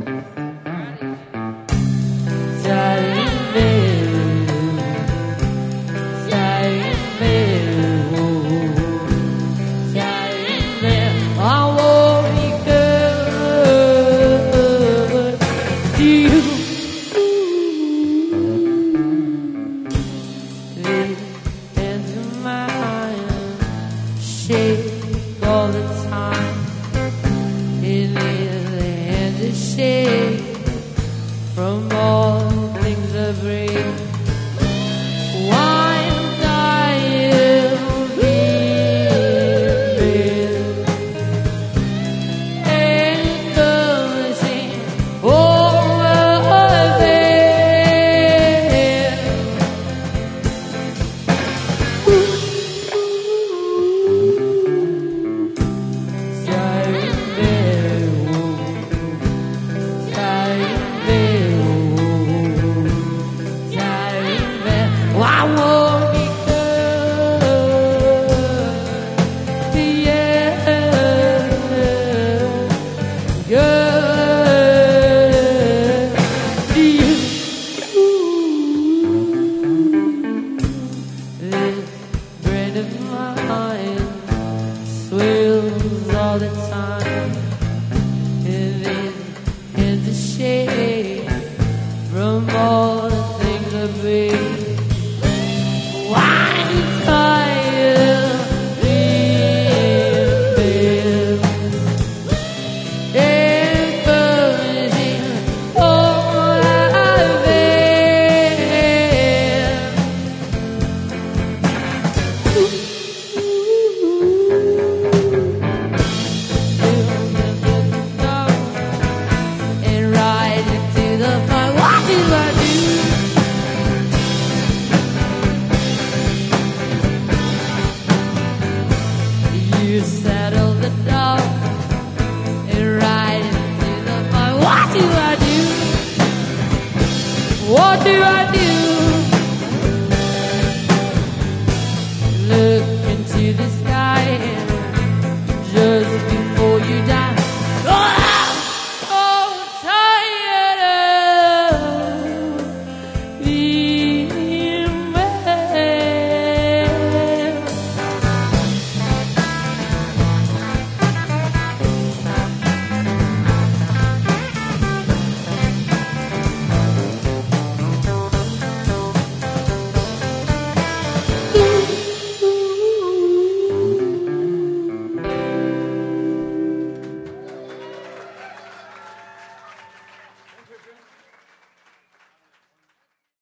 All the time, it really hands a shake from all the things I bring. Wine dying, leaving, and coming over there. I won't be good, yeah, good to you. This brain of mine swirls all the time, and it hands a shade from all the things I breathe. You settle the dog and ride into the fire. What do I do? What do I do?